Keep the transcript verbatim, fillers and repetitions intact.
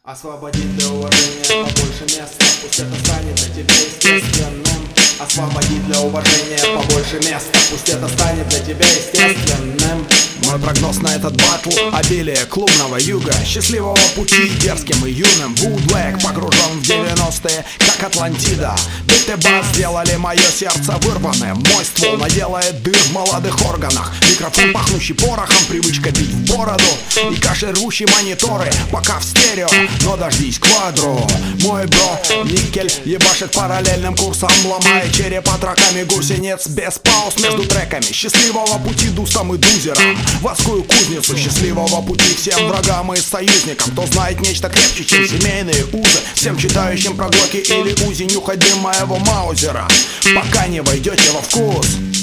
Освободить для уважения побольше места, пусть это станет для тебя естественным. Освободить для уважения побольше места, пусть это станет для тебя естественным. Мой прогноз на этот батл — обилие клубного юга, счастливого пути дерзким и юным. Вудлэк погружен в девяностые, как Атлантида. Бит и бас сделали мое сердце вырванным. Мой ствол наделает дыр в молодых органах. Микрофон, пахнущий порохом, привычка бить в бороду. И кашель рвущий мониторы, пока в стерео. Но дождись квадру, мой бро никель ебашит параллельным курсом, ломая череп отраками гусениц без пауз между треками. Счастливого пути дусам и дузерам в адскую кузницу. Счастливого пути всем врагам и союзникам, кто знает нечто крепче, чем семейные узы. Всем читающим про глоки или узи, нюхать дым моего маузера, пока не войдете во вкус.